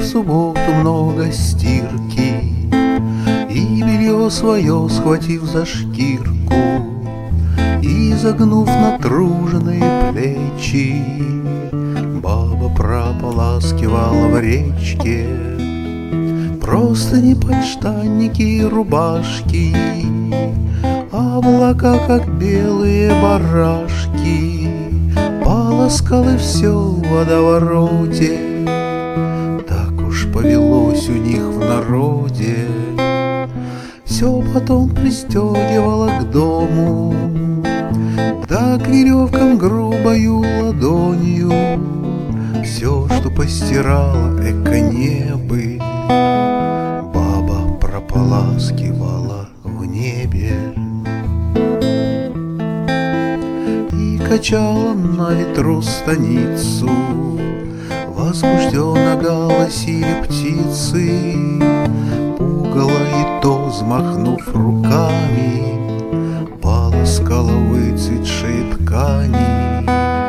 субботу много стирки, и белье свое схватив за шкирку и загнув натруженные плечи, баба прополаскивала в речке простыни, подштанники и рубашки, облака, как белые барашки, полоскала все в водовороте. Так уж повелось у них в народе. Все потом пристегивала к дому, да к веревкам грубою ладонью. Все, что постирала, эко небы, баба прополаскивала в небе. И качала на ветру станицу, возбужденно голосили птицы, пугала и то, взмахнув руками, полоскала выцветшие ткани.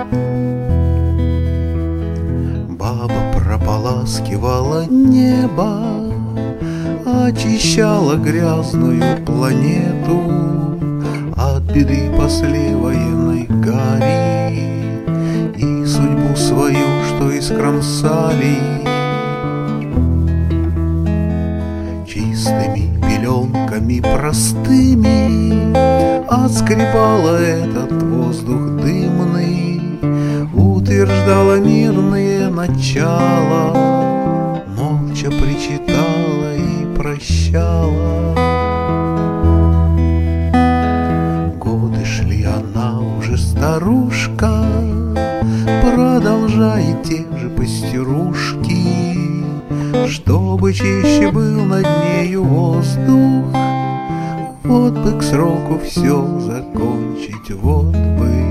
Баба прополаскивала небо, очищала грязную планету от беды послевоенной гари и судьбу свою, что искромсали, чистыми пеленками простыми отскребала этот воздух дымный, утверждала мирные начала, молча причитала и прощала. Годы шли, она уже старушка, продолжает те же постирушки, чтобы чище был над нею воздух. Вот бы к сроку все закончить, вот бы